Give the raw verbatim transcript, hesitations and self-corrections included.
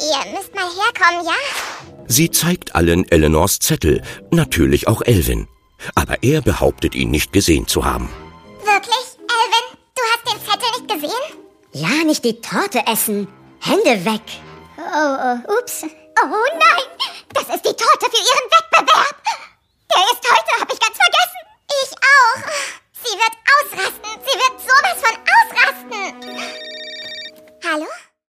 Ihr müsst mal herkommen, ja? Sie zeigt allen Eleanors Zettel, natürlich auch Elvin. Aber er behauptet, ihn nicht gesehen zu haben. Wirklich, Elvin? Du hast den Zettel nicht gesehen? Ja, nicht die Torte essen. Hände weg. Oh, oh, ups. Oh nein, das ist die Torte für Ihren Wettbewerb. Der ist heute, habe ich